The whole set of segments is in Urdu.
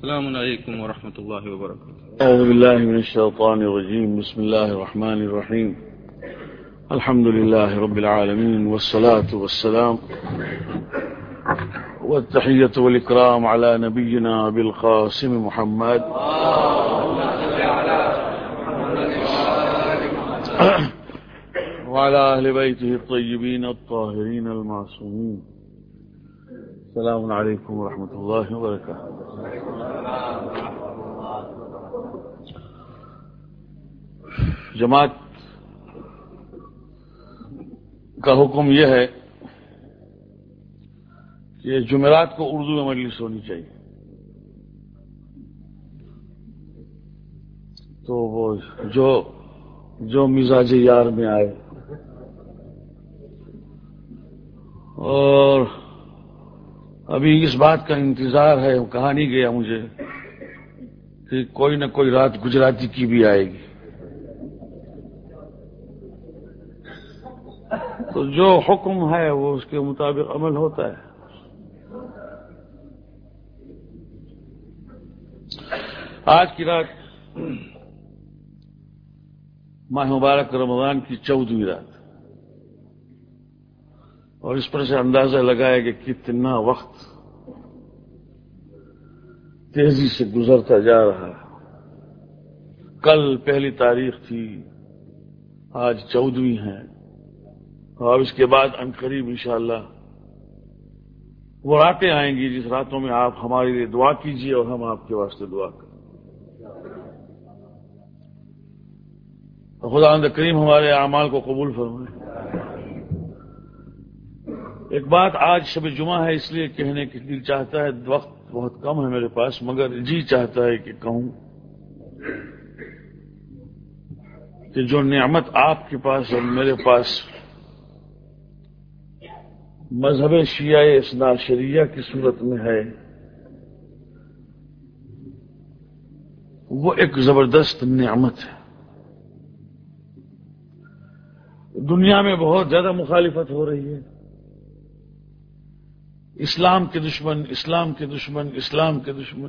السلام علیکم ورحمۃ اللہ وبرکاتہ. اعوذ باللہ من الشیطان الرجیم. بسم اللہ الرحمن الرحیم. الحمد للہ رب العالمین والصلاة والسلام والتحیۃ والاکرام علی نبینا ابی القاسم محمد وعلى اہل بیتہ الطیبین الطاہرین المعصومین. السلام علیکم ورحمۃ اللہ وبرکاتہ. جماعت کا حکم یہ ہے کہ جمعرات کو اردو میں مجلس ہونی چاہیے. تو وہ جو مزاج یار میں آئے. اور ابھی اس بات کا انتظار ہے، کہا نہیں گیا مجھے کہ کوئی نہ کوئی رات گجراتی کی بھی آئے گی. تو جو حکم ہے وہ اس کے مطابق عمل ہوتا ہے. آج کی رات ماہ مبارک رمضان کی 14ویں رات، اور اس پر سے اندازہ لگایا کہ کتنا وقت تیزی سے گزرتا جا رہا ہے. کل پہلی تاریخ تھی، آج 14ویں ہے، اور اس کے بعد عنقریب انشاءاللہ وہ راتیں آئیں گی جس راتوں میں آپ ہمارے لیے دعا کیجیے اور ہم آپ کے واسطے دعا کریں. خداوند کریم ہمارے اعمال کو قبول فرمائے. ایک بات آج شب جمعہ ہے اس لیے کہنے کے دل چاہتا ہے، وقت بہت کم ہے میرے پاس، مگر جی چاہتا ہے کہ کہوں کہ جو نعمت آپ کے پاس اور میرے پاس مذہب شیعہ اثنا عشریہ کی صورت میں ہے، وہ ایک زبردست نعمت ہے. دنیا میں بہت زیادہ مخالفت ہو رہی ہے. اسلام کے دشمن، اسلام کے دشمن، اسلام کے دشمن،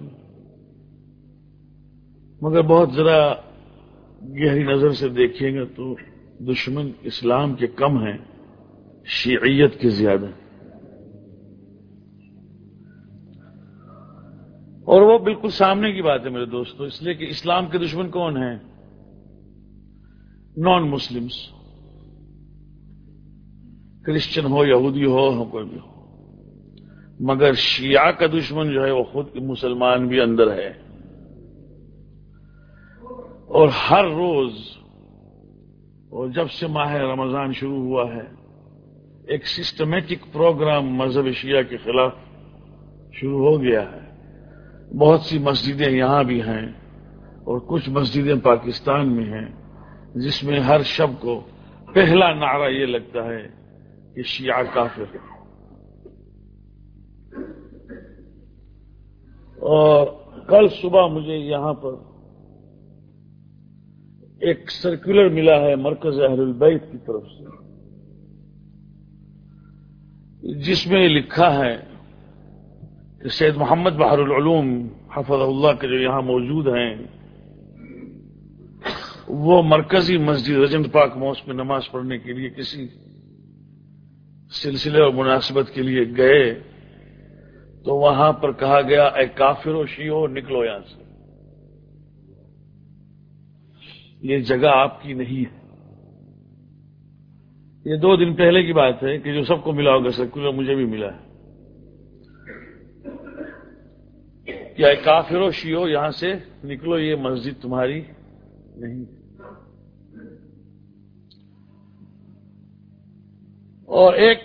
مگر بہت ذرا گہری نظر سے دیکھیں گے تو دشمن اسلام کے کم ہیں، شیعیت کے زیادہ. اور وہ بالکل سامنے کی بات ہے میرے دوستو، اس لیے کہ اسلام کے دشمن کون ہیں؟ نان مسلمز، کرسچن ہو، یہودی ہو، کوئی بھی ہو. مگر شیعہ کا دشمن جو ہے وہ خود مسلمان بھی اندر ہے. اور ہر روز، اور جب سے ماہ رمضان شروع ہوا ہے، ایک سسٹمیٹک پروگرام مذہب شیعہ کے خلاف شروع ہو گیا ہے. بہت سی مسجدیں یہاں بھی ہیں اور کچھ مسجدیں پاکستان میں ہیں جس میں ہر شب کو پہلا نعرہ یہ لگتا ہے کہ شیعہ کافر ہے. اور کل صبح مجھے یہاں پر ایک سرکولر ملا ہے مرکز اہل البیت کی طرف سے، جس میں لکھا ہے کہ سید محمد بحر العلوم حفظہ اللہ کے جو یہاں موجود ہیں، وہ مرکزی مسجد رجنت پاک موس میں نماز پڑھنے کے لیے کسی سلسلے اور مناسبت کے لیے گئے تو وہاں پر کہا گیا اے کافر و شیعو نکلو یہاں سے، یہ جگہ آپ کی نہیں ہے. یہ 2 دن پہلے کی بات ہے کہ جو سب کو ملا ہوگا سرکولر، مجھے بھی ملا ہے کہ اے کافر و شیعو یہاں سے نکلو، یہ مسجد تمہاری نہیں. اور ایک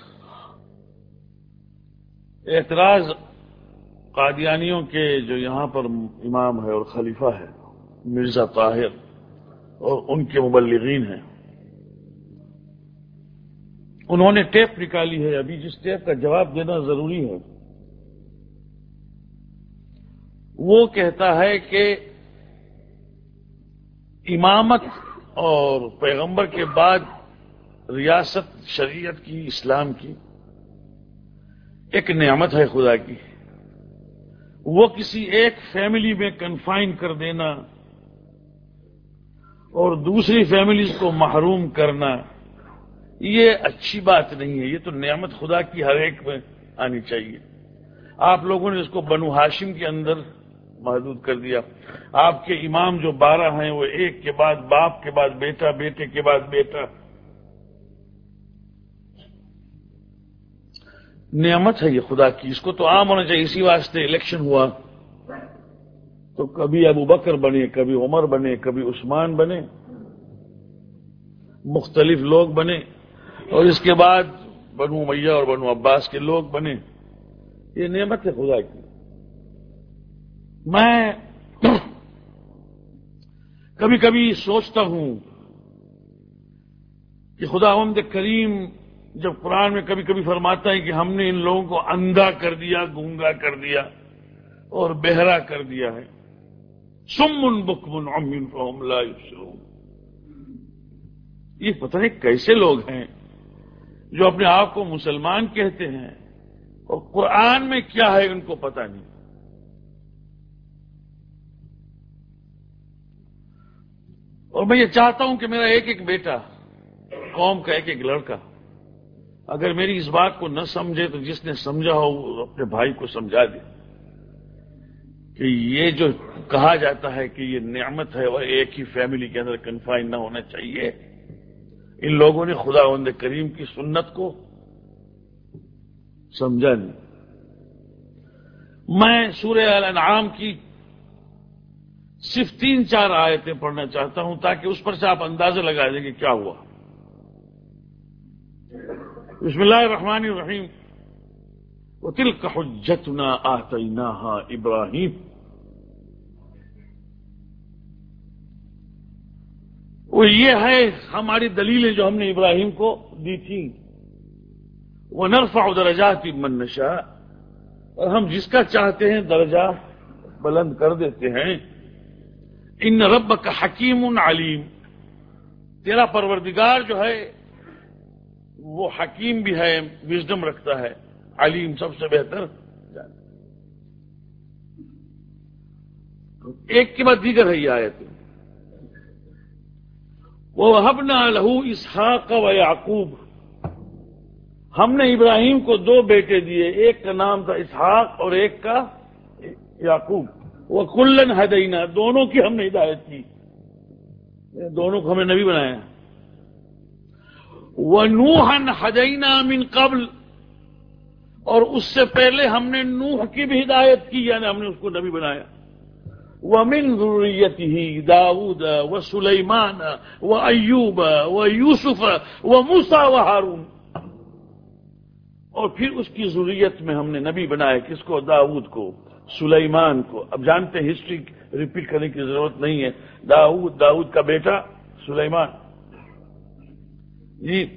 اعتراض قادیانیوں کے جو یہاں پر امام ہے اور خلیفہ ہے مرزا طاہر اور ان کے مبلغین ہیں، انہوں نے ٹیپ نکالی ہے ابھی، جس ٹیپ کا جواب دینا ضروری ہے. وہ کہتا ہے کہ امامت اور پیغمبر کے بعد ریاست شریعت کی، اسلام کی ایک نعمت ہے خدا کی، وہ کسی ایک فیملی میں کنفائن کر دینا اور دوسری فیملیز کو محروم کرنا، یہ اچھی بات نہیں ہے. یہ تو نعمت خدا کی ہر ایک میں آنی چاہیے. آپ لوگوں نے اس کو بنو ہاشم کے اندر محدود کر دیا. آپ کے امام جو 12 ہیں وہ ایک کے بعد باپ کے بعد بیٹا، بیٹے کے بعد بیٹا. نعمت ہے یہ خدا کی، اس کو تو عام ہونا چاہیے. اسی واسطے الیکشن ہوا تو کبھی ابو بکر بنے، کبھی عمر بنے، کبھی عثمان بنے، مختلف لوگ بنے، اور اس کے بعد بنو امیہ اور بنو عباس کے لوگ بنے. یہ نعمت ہے خدا کی. میں کبھی کبھی سوچتا ہوں کہ خداوند کریم جب قرآن میں کبھی کبھی فرماتا ہے کہ ہم نے ان لوگوں کو اندھا کر دیا، گونگا کر دیا اور بہرا کر دیا ہے، صم بکم عمی فہم لا یبصرون. یہ پتہ نہیں کیسے لوگ ہیں جو اپنے آپ کو مسلمان کہتے ہیں اور قرآن میں کیا ہے ان کو پتہ نہیں. اور میں یہ چاہتا ہوں کہ میرا ایک ایک بیٹا، قوم کا ایک ایک لڑکا اگر میری اس بات کو نہ سمجھے تو جس نے سمجھا ہو وہ اپنے بھائی کو سمجھا دے کہ یہ جو کہا جاتا ہے کہ یہ نعمت ہے اور ایک ہی فیملی کے اندر کنفائن نہ ہونا چاہیے. ان لوگوں نے خداوند کریم کی سنت کو سمجھا نہیں. میں سورہ الانعام کی صرف 3-4 آیتیں پڑھنا چاہتا ہوں تاکہ اس پر سے آپ اندازہ لگا دیں کہ کیا ہوا. بسم اللہ الرحمن الرحیم. وَتِلْكَ حُجَّتُنَا آتَيْنَاهَا إِبْرَاهِيمَ. وہ یہ ہے ہماری دلیلیں جو ہم نے ابراہیم کو دی تھیں. وَنَرْفَعُ دَرَجَاتٍ مَّن نَّشَاءُ. اور ہم جس کا چاہتے ہیں درجہ بلند کر دیتے ہیں. ان ربک حکیم علیم. تیرا پروردگار جو ہے وہ حکیم بھی ہے، وزڈم رکھتا ہے، علیم سب سے بہتر جانتا. ایک کے بعد دیگر ہے یہ آیت. وَوَهَبْنَا لَهُ إِسْحَاقَ وَيَعْقُوبَ. ہم نے ابراہیم کو 2 بیٹے دیے، ایک کا نام تھا اسحاق اور ایک کا یعقوب. وَكُلًّا هَدَيْنَا. دونوں کی ہم نے ہدایت کی، دونوں کو ہم نے نبی بنایا. وَنُوحًا هَدَيْنَا مِن قَبْلُ. اور اس سے پہلے ہم نے نوح کی بھی ہدایت کی، یعنی ہم نے اس کو نبی بنایا. وَمِن ذُرِّيَّتِهِ دَاوُودَ وَسُلَيْمَانَ وَأَيُّوبَ وَيُوسُفَ وَمُوسَىٰ وَهَارُونَ. اور پھر اس کی ذریت میں ہم نے نبی بنایا. کس کو؟ داؤد کو، سلیمان کو. اب جانتے ہیں ہسٹری ریپیٹ کرنے کی ضرورت نہیں ہے. داؤد کا بیٹا سلیمان جی.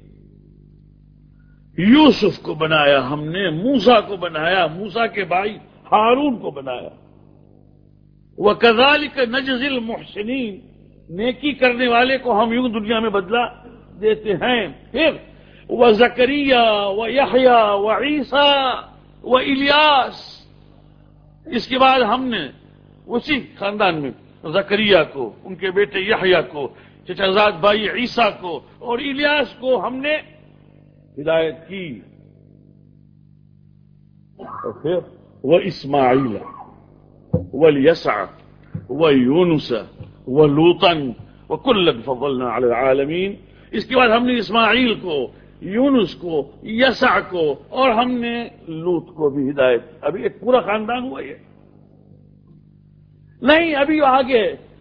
یوسف کو بنایا ہم نے، موسیٰ کو بنایا، موسیٰ کے بھائی ہارون کو بنایا. وَكَذَلِكَ نَجْزِي الْمُحْسِنِينَ. نیکی کرنے والے کو ہم یوں دنیا میں بدلہ دیتے ہیں. پھر وَزَكَرِيَّا وَيَحْيَا وَعِيسَىٰ وَإِلْيَاس. اس کے بعد ہم نے اسی خاندان میں زکریا کو، ان کے بیٹے یحییٰ کو، چچا بھائی عیسیٰ کو اور الیاس کو ہم نے ہدایت کی. اور پھر وَإِسْمَاعِيلَ وَالْيَسَعَ وَيُونُسَ وَلُوطًا وَكُلًّا فَضَّلْنَا عَلَى الْعَالَمِينَ. اس کے بعد ہم نے اسماعیل کو، یونس کو، یسع کو اور ہم نے لوط کو بھی ہدایت. ابھی ایک پورا خاندان ہوا یہ نہیں، ابھی آگے.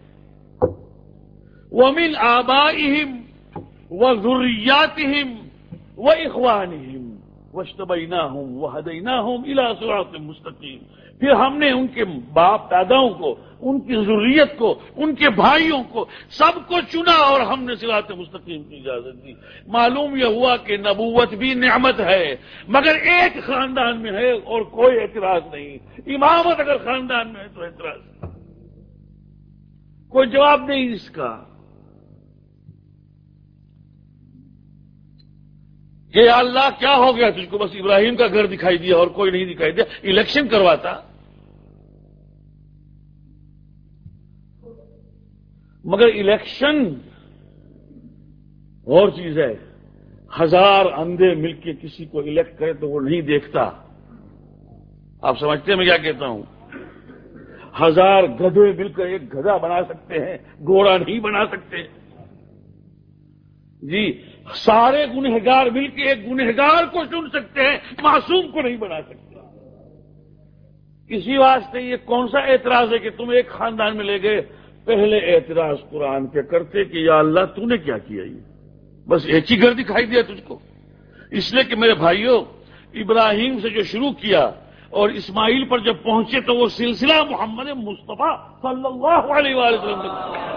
وَمِنْ آبَائِهِمْ وَذُرِّيَّاتِهِمْ وَإِخْوَانِهِمْ وَاجْتَبَيْنَاهُمْ وَهَدَيْنَاهُمْ إِلَىٰ صِرَاطٍ مُّسْتَقِيمٍ. پھر ہم نے ان کے باپ داداؤں کو، ان کی ذریت کو، ان کے بھائیوں کو، سب کو چنا اور ہم نے صراط مستقیم کی اجازت دی. معلوم یہ ہوا کہ نبوت بھی نعمت ہے مگر ایک خاندان میں ہے اور کوئی اعتراض نہیں. امامت اگر خاندان میں ہے تو اعتراض، کوئی جواب نہیں اس کا کہ اللہ کیا ہو گیا تجھ کو، بس ابراہیم کا گھر دکھائی دیا اور کوئی نہیں دکھائی دیا. الیکشن کرواتا مگر الیکشن اور چیز ہے. 1000 اندھے مل کے کسی کو الیکٹ کرے تو وہ نہیں دیکھتا. آپ سمجھتے ہیں میں کیا کہتا ہوں؟ 1000 گدھے مل کر ایک گدھا بنا سکتے ہیں، گھوڑا نہیں بنا سکتے. جی سارے گنہگار مل کے ایک گنہگار کو چن سکتے ہیں، معصوم کو نہیں بنا سکتے. اسی واسطے یہ کون سا اعتراض ہے کہ تم ایک خاندان میں لے گئے؟ پہلے اعتراض قرآن پہ کرتے کہ یا اللہ تو نے کیا کیا؟ یہ بس ایک ہی گھر دکھائی دیا تجھ کو. اس لیے کہ میرے بھائیوں، ابراہیم سے جو شروع کیا اور اسماعیل پر جب پہنچے تو وہ سلسلہ محمد مصطفیٰ صلی اللہ علیہ وآلہ وسلم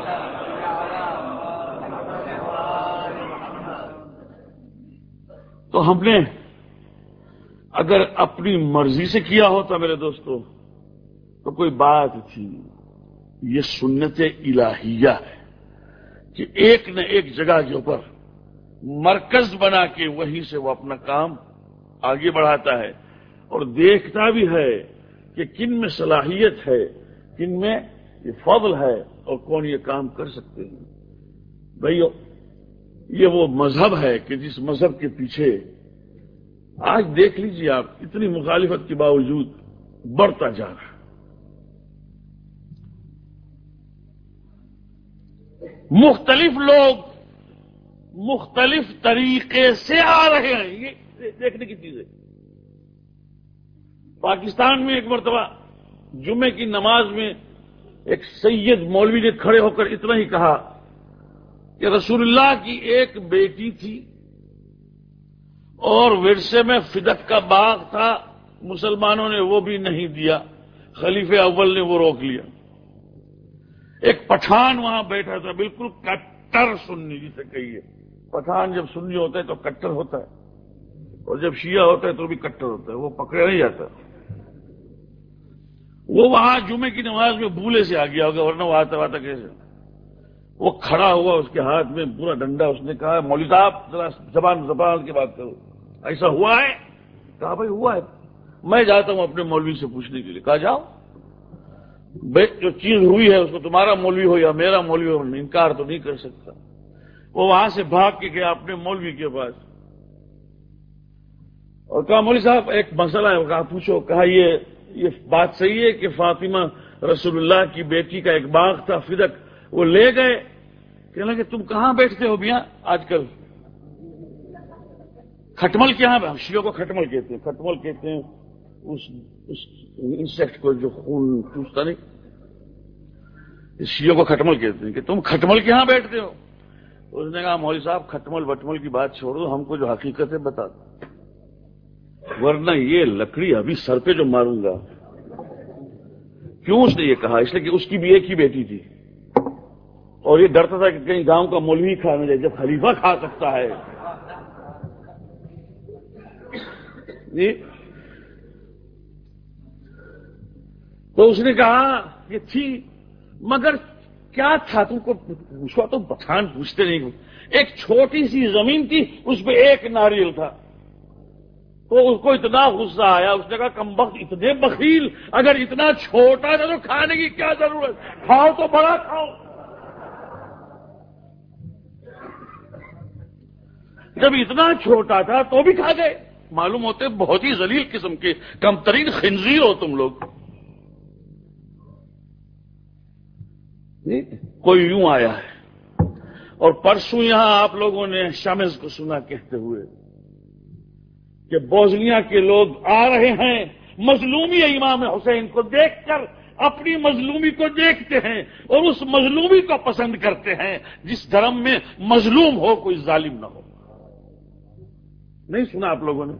تو ہم نے اگر اپنی مرضی سے کیا ہوتا میرے دوستو تو کوئی بات تھی. یہ سنت الہیہ ہے کہ ایک نہ ایک جگہ کے اوپر مرکز بنا کے وہیں سے وہ اپنا کام آگے بڑھاتا ہے اور دیکھتا بھی ہے کہ کن میں صلاحیت ہے، کن میں یہ فضل ہے اور کون یہ کام کر سکتے ہیں. بھائیو، یہ وہ مذہب ہے کہ جس مذہب کے پیچھے آج دیکھ لیجیے آپ اتنی مخالفت کے باوجود بڑھتا جا رہا ہے. مختلف لوگ مختلف طریقے سے آ رہے ہیں. یہ دیکھنے کی چیز ہے. پاکستان میں ایک مرتبہ جمعے کی نماز میں ایک سید مولوی نے کھڑے ہو کر اتنا ہی کہا کہ رسول اللہ کی ایک بیٹی تھی اور ورثے میں فدق کا باغ تھا، مسلمانوں نے وہ بھی نہیں دیا، خلیفہ اول نے وہ روک لیا. ایک پٹھان وہاں بیٹھا تھا، بالکل کٹر سنی جسے کہیے. پٹھان جب سنی ہوتا ہے تو کٹر ہوتا ہے اور جب شیعہ ہوتا ہے تو بھی کٹر ہوتا ہے، وہ پکڑا نہیں جاتا. وہ وہاں جمعے کی نماز میں بھولے سے آ گیا ہوگا، ورنہ وہ آتا کیسے. وہ کھڑا ہوا، اس کے ہاتھ میں پورا ڈنڈا. اس نے کہا مولوی صاحب ذرا زبان کی بات کرو، ایسا ہوا ہے؟ کہا بھائی ہوا ہے، میں جاتا ہوں اپنے مولوی سے پوچھنے کے لیے. کہا جاؤ، جو چیز ہوئی ہے اس کو تمہارا مولوی ہو یا میرا مولوی ہو انکار تو نہیں کر سکتا. وہ وہاں سے بھاگ کے گیا اپنے مولوی کے پاس اور کہا مولوی صاحب ایک مسئلہ ہے. کہا پوچھو. کہا یہ بات صحیح ہے کہ فاطمہ رسول اللہ کی بیٹی کا ایک باغ تھا فدق، وہ لے گئے. کہنے لگے تم کہاں بیٹھتے ہو میاں آج کل؟ کھٹمل کے یہاں، شیعوں کو کھٹمل کہتے ہیں. کھٹمل کہتے ہیں اس انسیکٹ کو جو خون چوستا نہیں، اس شیعوں کو کھٹمل کہتے ہیں. کہ تم کھٹمل کے یہاں بیٹھتے ہو؟ اس نے کہا مولوی صاحب کھٹمل بٹمل کی بات چھوڑو، ہم کو جو حقیقت ہے بتا دو، ورنہ یہ لکڑی ابھی سر پہ جو ماروں گا. کیوں اس نے یہ کہا؟ اس لیے کہ اس کی بھی ایک ہی بیٹی تھی اور یہ ڈرتا تھا کہ کہیں گاؤں کا مولوی کھا نہ جائے، جب خلیفہ کھا سکتا ہے. جی تو اس نے کہا یہ تھی، مگر کیا تھا تم کو پوچھو تو پٹھان پوچھتے نہیں. ایک چھوٹی سی زمین تھی، اس پہ ایک ناریل تھا. تو اس کو اتنا غصہ آیا، اس نے کہا کمبخت اتنے بخیل، اگر اتنا چھوٹا تھا تو کھانے کی کیا ضرورت، کھاؤ تو بڑا کھاؤ. جب اتنا چھوٹا تھا تو بھی کھا گئے. معلوم ہوتے بہت ہی ذلیل قسم کے کم ترین خنزیر ہو تم لوگ. کوئی یوں آیا ہے اور پرسوں یہاں آپ لوگوں نے شامز کو سنا کہتے ہوئے کہ بوزنیا کے لوگ آ رہے ہیں مظلومی امام حسین کو دیکھ کر، اپنی مظلومی کو دیکھتے ہیں اور اس مظلومی کو پسند کرتے ہیں جس دھرم میں مظلوم ہو کوئی ظالم نہ ہو. نہیں سنا آپ لوگوں نے؟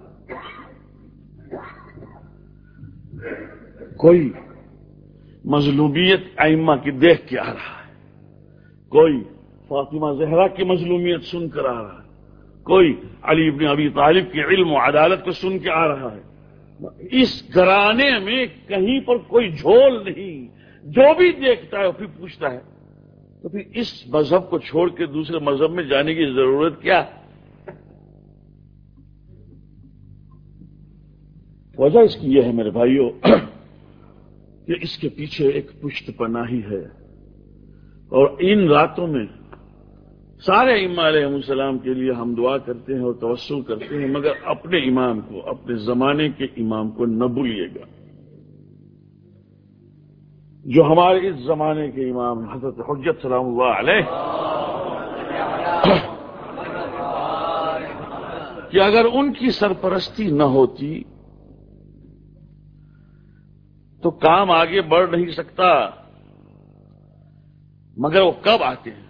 کوئی مظلومیت ائمہ کی دیکھ کے آ رہا ہے، کوئی فاطمہ زہرا کی مظلومیت سن کر آ رہا ہے، کوئی علی ابن ابی طالب کی علم و عدالت کو سن کے آ رہا ہے. اس گھرانے میں کہیں پر کوئی جھول نہیں. جو بھی دیکھتا ہے وہ پھر پوچھتا ہے تو پھر اس مذہب کو چھوڑ کے دوسرے مذہب میں جانے کی ضرورت کیا؟ وجہ اس کی یہ ہے میرے بھائیوں کہ اس کے پیچھے ایک پشت پناہی ہے. اور ان راتوں میں سارے ائمہ علیہ السلام کے لیے ہم دعا کرتے ہیں اور توسل کرتے ہیں، مگر اپنے امام کو، اپنے زمانے کے امام کو نہ بھولیے گا، جو ہمارے اس زمانے کے امام ہیں، حضرت حجت سلام اللہ علیہ، کہ اگر ان کی سرپرستی نہ ہوتی تو کام آگے بڑھ نہیں سکتا، مگر وہ کب آتے ہیں؟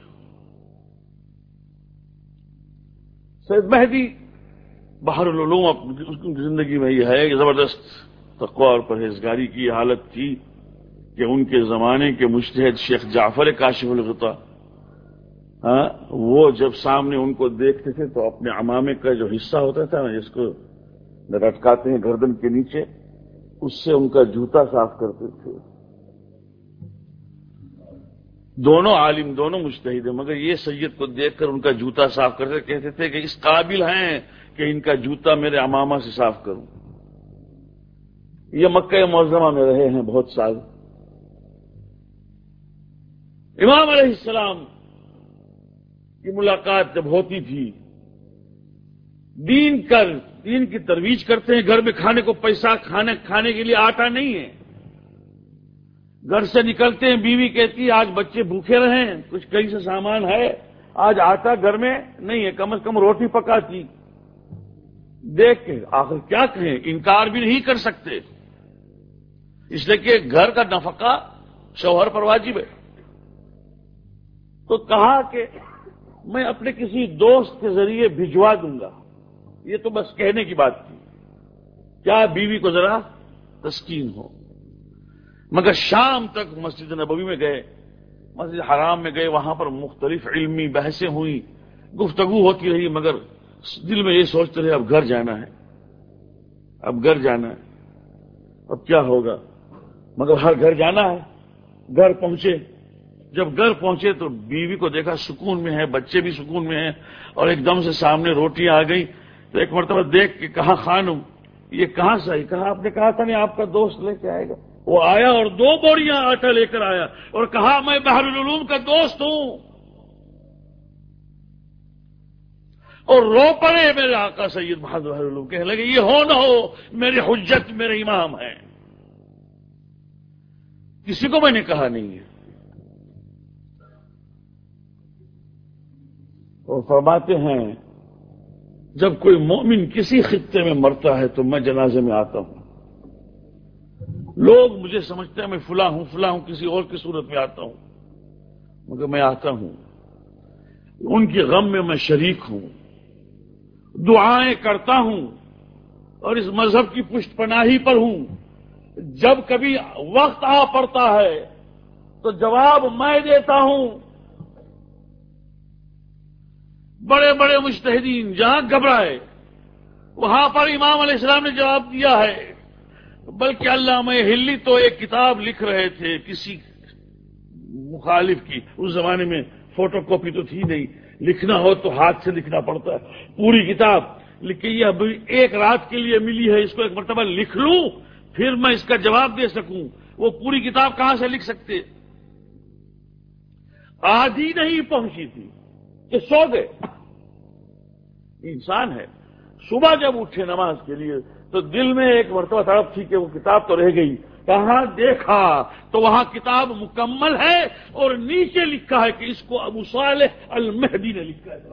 سید مہدی بحر العلوم اس کی زندگی میں یہ ہے کہ زبردست تقوی اور پرہیزگاری کی حالت تھی کہ ان کے زمانے کے مجتہد شیخ جعفر کاشف الغطا، وہ جب سامنے ان کو دیکھتے تھے تو اپنے عمامے کا جو حصہ ہوتا تھا نا، جس کو لٹکاتے ہیں گردن کے نیچے، اس سے ان کا جوتا صاف کرتے تھے۔ دونوں عالم، دونوں مجتہد ہیں، مگر یہ سید کو دیکھ کر ان کا جوتا صاف کرتے کہتے تھے کہ اس قابل ہیں کہ ان کا جوتا میرے عمامہ سے صاف کروں۔ یہ مکہ معظمہ میں رہے ہیں بہت سال۔ امام علیہ السلام کی ملاقات جب ہوتی تھی، دین کی ترویج کرتے ہیں، گھر میں کھانے کو پیسہ، کھانے کے لیے آٹا نہیں ہے، گھر سے نکلتے ہیں، بیوی کہتی ہے آج بچے بھوکے رہیں، کچھ کہیں سے سامان ہے، آج آٹا گھر میں نہیں ہے، کم از کم روٹی پکاتی۔ دیکھ کے آخر کیا کہیں، انکار بھی نہیں کر سکتے، اس لیے کہ گھر کا نفقہ شوہر پر واجب ہے۔ تو کہا کہ میں اپنے کسی دوست کے ذریعے بھجوا دوں گا، یہ تو بس کہنے کی بات تھی، کیا بیوی کو ذرا تسکین ہو۔ مگر شام تک مسجد نبوی میں گئے، مسجد حرام میں گئے، وہاں پر مختلف علمی بحثیں ہوئی، گفتگو ہوتی رہی، مگر دل میں یہ سوچتے رہے اب گھر جانا ہے، اب گھر جانا ہے، اب کیا ہوگا، مگر ہر گھر جانا ہے۔ گھر پہنچے، جب گھر پہنچے تو بیوی کو دیکھا سکون میں ہے، بچے بھی سکون میں ہیں، اور ایک دم سے سامنے روٹیاں آ گئی تو ایک مرتبہ دیکھ کے کہا خانم یہ کہاں سے آئی؟ کہا آپ نے کہا تھا نہیں آپ کا دوست لے کے آئے گا۔ وہ آیا اور 2 بوریاں آٹا لے کر آیا اور کہا میں بحر العلوم کا دوست ہوں، اور رو پڑے میرے آقا سید محمد بحر العلوم، کہنے لگے یہ ہو نہ ہو میرے حجت میرے امام ہیں، کسی کو میں نے کہا نہیں ہے۔ اور فرماتے ہیں جب کوئی مومن کسی خطے میں مرتا ہے تو میں جنازے میں آتا ہوں، لوگ مجھے سمجھتے ہیں میں فلاں ہوں، کسی اور کی صورت میں آتا ہوں، مگر میں آتا ہوں، ان کے غم میں میں شریک ہوں، دعائیں کرتا ہوں، اور اس مذہب کی پشت پناہی پر ہوں۔ جب کبھی وقت آ پڑتا ہے تو جواب میں دیتا ہوں۔ بڑے بڑے مجتہدین جہاں گھبرائے وہاں پر امام علیہ السلام نے جواب دیا ہے، بلکہ علامہ ہلی تو ایک کتاب لکھ رہے تھے کسی مخالف کی، اس زمانے میں فوٹو کاپی تو تھی نہیں، لکھنا ہو تو ہاتھ سے لکھنا پڑتا ہے، پوری کتاب لکھی، یہ ابھی ایک رات کے لیے ملی ہے، اس کو ایک مرتبہ لکھ لوں پھر میں اس کا جواب دے سکوں۔ وہ پوری کتاب کہاں سے لکھ سکتے؟ آدھی نہیں پہنچی تھی کہ سو گئے۔ انسان ہے، صبح جب اٹھے نماز کے لیے تو دل میں ایک مرتبہ تڑپ تھی کہ وہ کتاب تو رہ گئی، کہاں دیکھا تو وہاں کتاب مکمل ہے اور نیچے لکھا ہے کہ اس کو ابو صالح المہدی نے لکھا ہے۔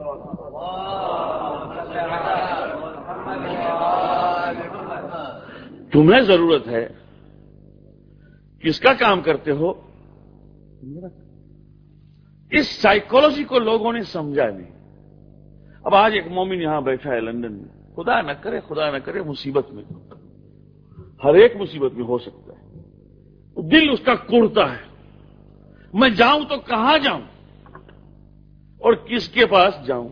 تمہیں ضرورت ہے، کس کا کام کرتے ہو؟ اس سائیکولوجی کو لوگوں نے سمجھا نہیں۔ اب آج ایک مومن یہاں بیٹھا ہے لندن میں، خدا نہ کرے مصیبت میں، ہر ایک مصیبت میں ہو سکتا ہے، دل اس کا کوڑتا ہے، میں جاؤں تو کہاں جاؤں اور کس کے پاس جاؤں؟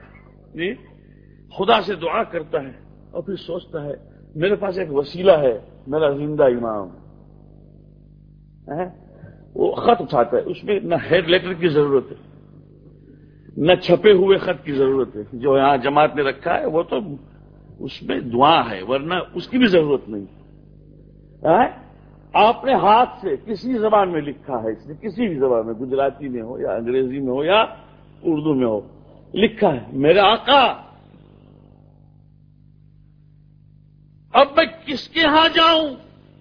خدا سے دعا کرتا ہے اور پھر سوچتا ہے میرے پاس ایک وسیلہ ہے، میرا زندہ امام ہے۔ وہ خط اٹھاتا ہے، اس میں نہ ہیڈ لیٹر کی ضرورت ہے، نہ چھپے ہوئے خط کی ضرورت ہے، جو یہاں جماعت نے رکھا ہے وہ تو اس میں دعا ہے، ورنہ اس کی بھی ضرورت نہیں۔ آپ نے ہاتھ سے کسی زبان میں لکھا ہے، اس نے کسی بھی زبان میں، گجراتی میں ہو یا انگریزی میں ہو یا اردو میں ہو، لکھا ہے میرے آقا اب میں کس کے ہاں جاؤں؟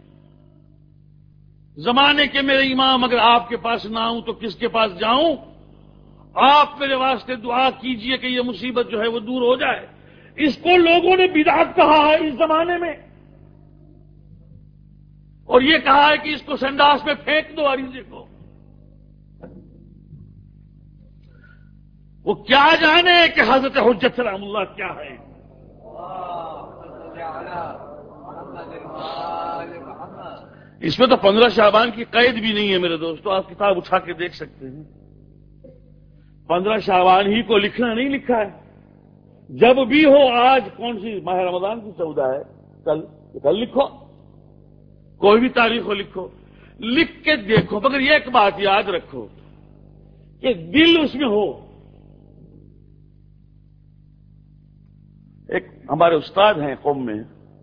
زمانے کے میرے امام اگر آپ کے پاس نہ آؤں تو کس کے پاس جاؤں؟ آپ میرے واسطے دعا کیجئے کہ یہ مصیبت جو ہے وہ دور ہو جائے۔ اس کو لوگوں نے بدعت کہا ہے اس زمانے میں، اور یہ کہا ہے کہ اس کو سنڈاس میں پھینک دو عریضے کو۔ وہ کیا جانے کہ حضرت حجت سلام اللہ کیا ہے۔ اس میں تو 15 شعبان کی قید بھی نہیں ہے میرے دوستو، آپ کتاب اٹھا کے دیکھ سکتے ہیں۔ 15 شعبان ہی کو لکھنا نہیں لکھا ہے۔ جب بھی ہو، آج کون سی ماہ رمضان کی 14 ہے، کل لکھو، کوئی بھی تاریخ کو لکھو، لکھ کے دیکھو، مگر یہ ایک بات یاد رکھو کہ دل اس میں ہو۔ ایک ہمارے استاد ہیں قوم میں،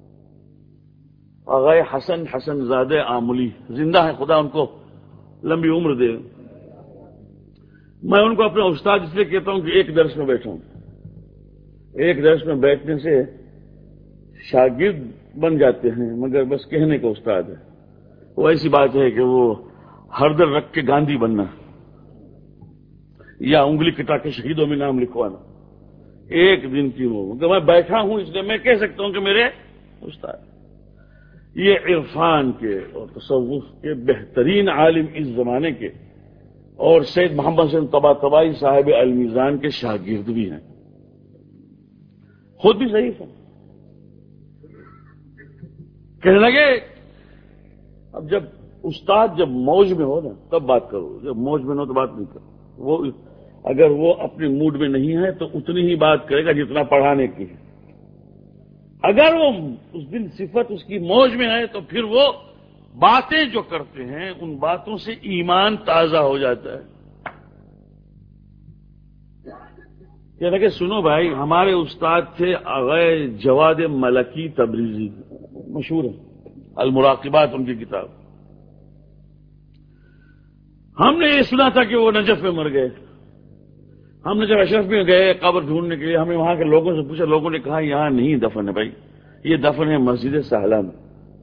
آغائے حسن زادہ آملی، زندہ ہے، خدا ان کو لمبی عمر دے۔ میں ان کو اپنا استاد اس لیے کہتا ہوں کہ ایک درس میں بیٹھا ہوں۔ ایک درس میں بیٹھنے سے شاگرد بن جاتے ہیں، مگر بس کہنے کا استاد ہے۔ وہ ایسی بات ہے کہ وہ ہردر رکھ کے گاندھی بننا یا انگلی کٹا کے شہیدوں میں نام لکھوانا، ایک دن کی وہ کہ میں بیٹھا ہوں، اس لیے میں کہہ سکتا ہوں کہ میرے استاد۔ یہ عرفان کے اور تصوف کے بہترین عالم اس زمانے کے، اور سید محمد حسین طباطبائی صاحب المیزان کے شاگرد بھی ہیں، خود بھی ضعیف ہیں۔ کہنے لگے اب جب استاد جب موج میں ہو نا تب بات کرو، جب موج میں نہ ہو تو بات نہیں کرو۔ وہ اگر وہ اپنے موڈ میں نہیں ہے تو اتنی ہی بات کرے گا جتنا پڑھانے کی ہے۔ اگر وہ اس دن صفت اس کی موج میں ہے تو پھر وہ باتیں جو کرتے ہیں ان باتوں سے ایمان تازہ ہو جاتا ہے۔ کہنے کہ سنو بھائی، ہمارے استاد تھے آغائے جواد ملکی تبریزی، مشہور ہے، المراقبات ان کی کتاب۔ ہم نے یہ سنا تھا کہ وہ نجف میں مر گئے۔ ہم نے جب اشرف میں گئے قبر ڈھونڈنے کے لیے، ہمیں وہاں کے لوگوں سے پوچھا، لوگوں نے کہا یہاں نہیں دفن ہے بھائی، یہ دفن ہے مسجد سہلہ میں،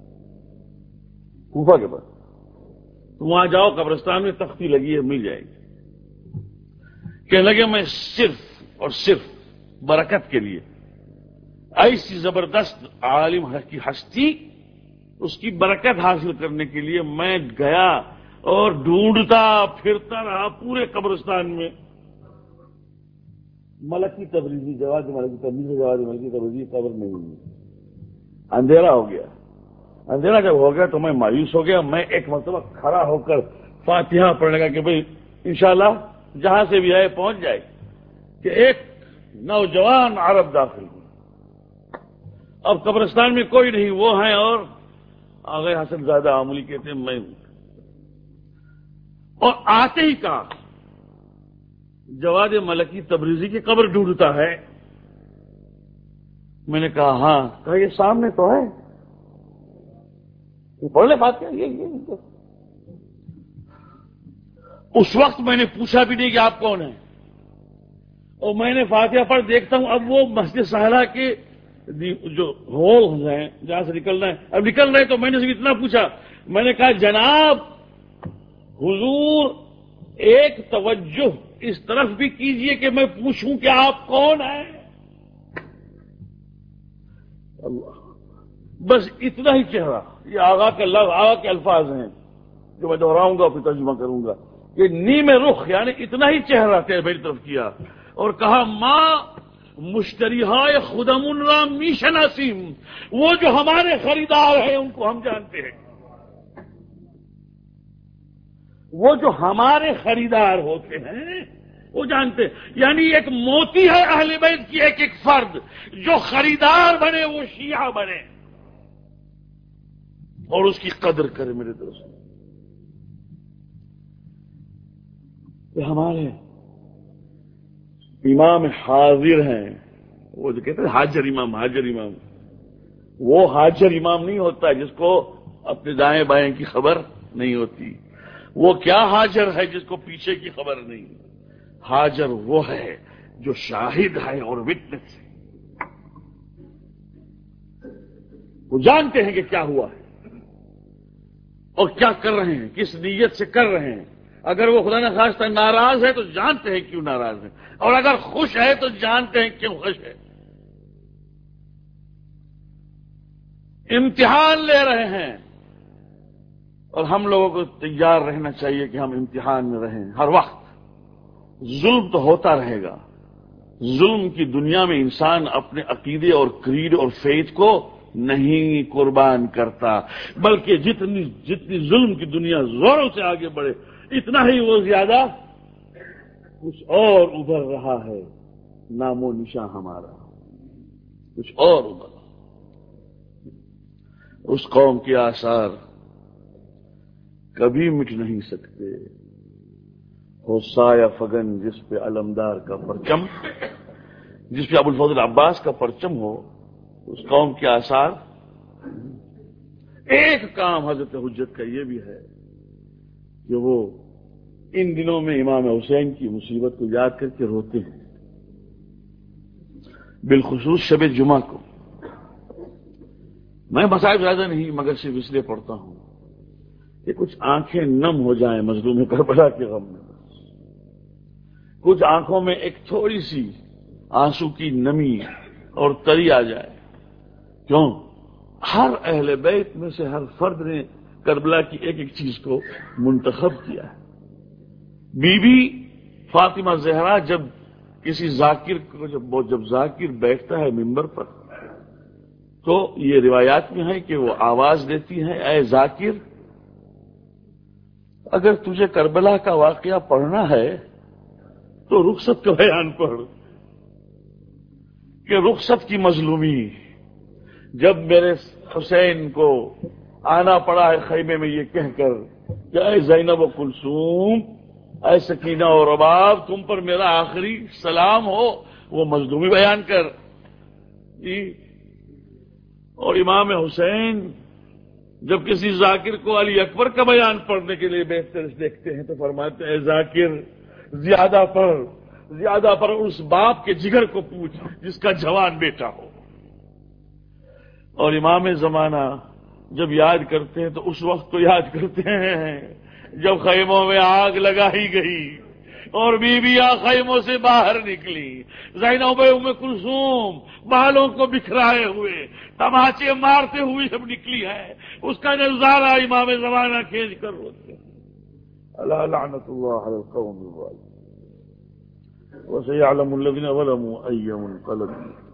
کوفہ کے پاس۔ تو وہاں جاؤ، قبرستان میں تختی لگی ہے، مل جائے گی۔ کہنے لگے میں صرف اور صرف برکت کے لیے، ایسی زبردست عالم کی ہستی، اس کی برکت حاصل کرنے کے لیے میں گیا اور ڈھونڈتا پھرتا رہا پورے قبرستان میں۔ ملکی تبریزی، جواد ملکی تبریزی، جواد ملکی تبریزی قبر نہیں ہوئی۔ اندھیرا ہو گیا۔ اندھیرا جب ہو گیا تو میں مایوس ہو گیا۔ میں ایک مرتبہ کھڑا ہو کر فاتحہ پڑھنے لگا کہ بھئی انشاءاللہ جہاں سے بھی آئے پہنچ جائے، کہ ایک نوجوان عرب داخل ہوئی۔ اب قبرستان میں کوئی نہیں، وہ ہیں اور آغائے حسن زادہ آملی کہتے ہیں میں ہوں۔ اور آتے ہی کہا جواد ملکی تبریزی کی قبر ڈھونڈتا ہے؟ میں نے کہا ہاں۔ کہا یہ سامنے تو ہے، یہ پڑھ لے بات کیا یہ۔ اس وقت میں نے پوچھا بھی نہیں کہ آپ کون ہیں، اور میں نے فاتحہ پڑھ دیکھتا ہوں اب وہ مسجد سہلہ کے جو ہول ہیں جہاں سے نکلنا ہے، اب نکل رہے تو میں نے صرف اتنا پوچھا، میں نے کہا جناب حضور ایک توجہ اس طرف بھی کیجئے کہ میں پوچھوں کہ آپ کون ہیں۔ اللہ، بس اتنا ہی چہرہ، یہ آغا کے الفاظ ہیں جو میں دہراؤں گا اور پھر ترجمہ کروں گا، کہ نیم رخ یعنی اتنا ہی چہرہ میری طرف کیا اور کہا ماں مشتریہائے خدم را میشناسیم، وہ جو ہمارے خریدار ہیں ان کو ہم جانتے ہیں، وہ جو ہمارے خریدار ہوتے ہیں وہ جانتے ہیں۔ یعنی ایک موتی ہے اہل بیت کی ایک ایک فرد، جو خریدار بنے وہ شیعہ بنے اور اس کی قدر کرے میرے دوست۔ یہ ہمارے امام حاضر ہیں، وہ جو کہتے ہیں حاضر امام، حاضر امام، وہ حاضر امام نہیں ہوتا ہے جس کو اپنے دائیں بائیں کی خبر نہیں ہوتی. وہ کیا ہاجر ہے جس کو پیچھے کی خبر نہیں؟ ہاجر وہ ہے جو شاہد ہے اور وٹنس ہے. وہ جانتے ہیں کہ کیا ہوا ہے اور کیا کر رہے ہیں، کس نیت سے کر رہے ہیں. اگر وہ خدا نخواستہ ناراض ہے تو جانتے ہیں کیوں ناراض ہے، اور اگر خوش ہے تو جانتے ہیں کیوں خوش ہے. امتحان لے رہے ہیں اور ہم لوگوں کو تیار رہنا چاہیے کہ ہم امتحان میں رہیں ہر وقت. ظلم تو ہوتا رہے گا. ظلم کی دنیا میں انسان اپنے عقیدے اور کریڈ اور فیتھ کو نہیں قربان کرتا، بلکہ جتنی ظلم کی دنیا زوروں سے آگے بڑھے اتنا ہی وہ زیادہ کچھ اور ابھر رہا ہے. نام و نشان ہمارا کچھ اور ابھر رہا. اس قوم کے آثار کبھی مٹ نہیں سکتے. ہو سایہ فگن جس پہ علمدار کا پرچم، جس پہ ابوالفضل عباس کا پرچم ہو، اس قوم کے آثار. ایک کام حضرت حجت کا یہ بھی ہے کہ وہ ان دنوں میں امام حسین کی مصیبت کو یاد کر کے روتے ہیں، بالخصوص شب جمعہ کو. میں مصائب زیادہ نہیں مگر صرف اس لیے پڑھتا ہوں کہ کچھ آنکھیں نم ہو جائیں مظلوم کربلا کے غم میں. کچھ آنکھوں میں ایک تھوڑی سی آنسو کی نمی اور تری آ جائے. کیوں؟ ہر اہل بیت میں سے ہر فرد نے کربلا کی ایک ایک چیز کو منتخب کیا ہے. بی بی فاطمہ زہرا جب کسی ذاکر کو جب ذاکر بیٹھتا ہے ممبر پر تو یہ روایات میں ہے کہ وہ آواز دیتی ہے، اے ذاکر، اگر تجھے کربلا کا واقعہ پڑھنا ہے تو رخصت کا بیان پڑھ. کہ رخصت کی مظلومی، جب میرے حسین کو آنا پڑا ہے خیمے میں یہ کہہ کر کہ اے زینب و کلثوم، اے سکینہ اور رباب، تم پر میرا آخری سلام ہو، وہ مظلومی بیان کر. اور امام حسین جب کسی ذاکر کو علی اکبر کا بیان پڑھنے کے لیے بہتر دیکھتے ہیں تو فرماتے ہیں، ذاکر زیادہ پر اس باپ کے جگر کو پوچھ جس کا جوان بیٹا ہو. اور امام زمانہ جب یاد کرتے ہیں تو اس وقت کو یاد کرتے ہیں جب خیموں میں آگ لگائی گئی اور بیویاں خیموں سے باہر نکلی. زینب ام کلثوم بالوں کو بکھرائے ہوئے تماچے مارتے ہوئے جب نکلی ہے، اس کا نظارہ امام زمانہ کھینچ کر روتے ہیں. الا لعنت اللہ علی القوم الظالمین وسيعلم الذين ظلموا أي منقلب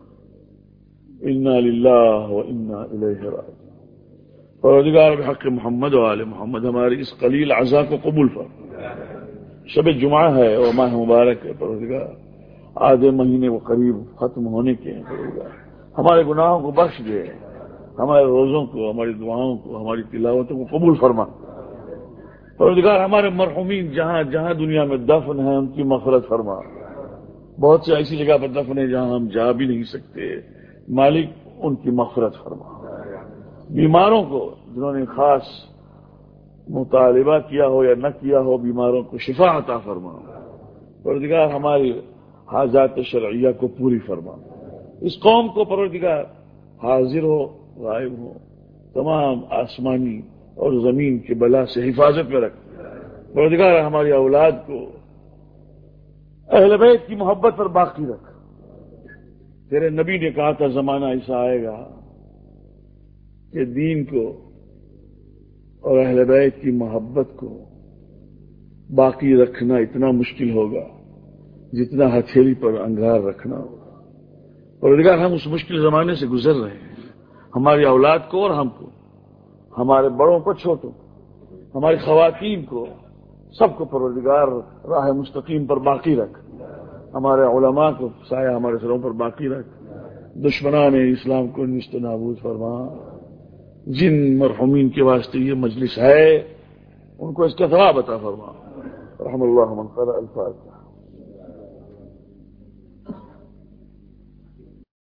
إنا لله وإنا إليه راجعون. پروردگار بحق محمد و آل محمد ہماری اس قلیل عزا کو قبول فرما. شب جمعہ ہے اور ماہ مبارک ہے پروردگار، آدھے مہینے کو قریب ختم ہونے کے ہیں. پروردگار ہمارے گناہوں کو بخش دے، ہمارے روزوں کو، ہماری دعاؤں کو، ہماری تلاوتوں کو قبول فرما. پروردگار ہمارے مرحومین جہاں جہاں دنیا میں دفن ہیں ان کی مغفرت فرما. بہت سی ایسی جگہ پر دفن ہے جہاں ہم جا بھی نہیں سکتے، مالک ان کی مغفرت فرما. بیماروں کو جنہوں نے خاص مطالبہ کیا ہو یا نہ کیا ہو، بیماروں کو شفا عطا فرما. پروردگار ہماری حاجات شرعیہ کو پوری فرما. اس قوم کو پروردگار حاضر ہو غائب ہو تمام آسمانی اور زمین کے بلا سے حفاظت میں رکھ. پروردگار ہماری اولاد کو اہل بیت کی محبت پر باقی رکھ. تیرے نبی نے کہا تھا زمانہ ایسا آئے گا کہ دین کو اور اہل بیت کی محبت کو باقی رکھنا اتنا مشکل ہوگا جتنا ہتھیلی پر انگار رکھنا ہوگا. پروردگار ہم اس مشکل زمانے سے گزر رہے ہیں. ہماری اولاد کو اور ہم کو، ہمارے بڑوں کو چھوٹوں، ہماری خواتین کو، سب کو پروردگار راہ مستقیم پر باقی رکھ. ہمارے علماء کو سایہ ہمارے سروں پر باقی رکھ. دشمنان اسلام کو نیست و نابود فرما. جن مرحومین کے واسطے یہ مجلس ہے ان کو اس کا ثواب عطا فرما. رحم اللہ من قرأ الفاتحہ.